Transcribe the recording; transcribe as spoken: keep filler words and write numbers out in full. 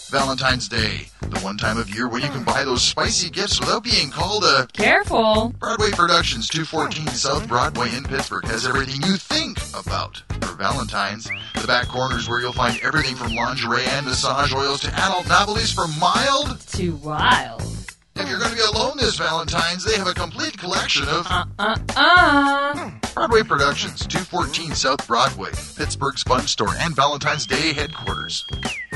Valentine's Day, the one time of year when you can buy those spicy gifts without being called a... Careful! Broadway Productions, two fourteen South Broadway in Pittsburgh has everything you think about for Valentine's. The back corners where you'll find everything from lingerie and massage oils to adult novelties from mild to wild. If you're going to be alone this Valentine's, they have a complete collection of... Uh-uh-uh. Broadway Productions, two fourteen South Broadway, Pittsburgh's Fun Store and Valentine's Day headquarters.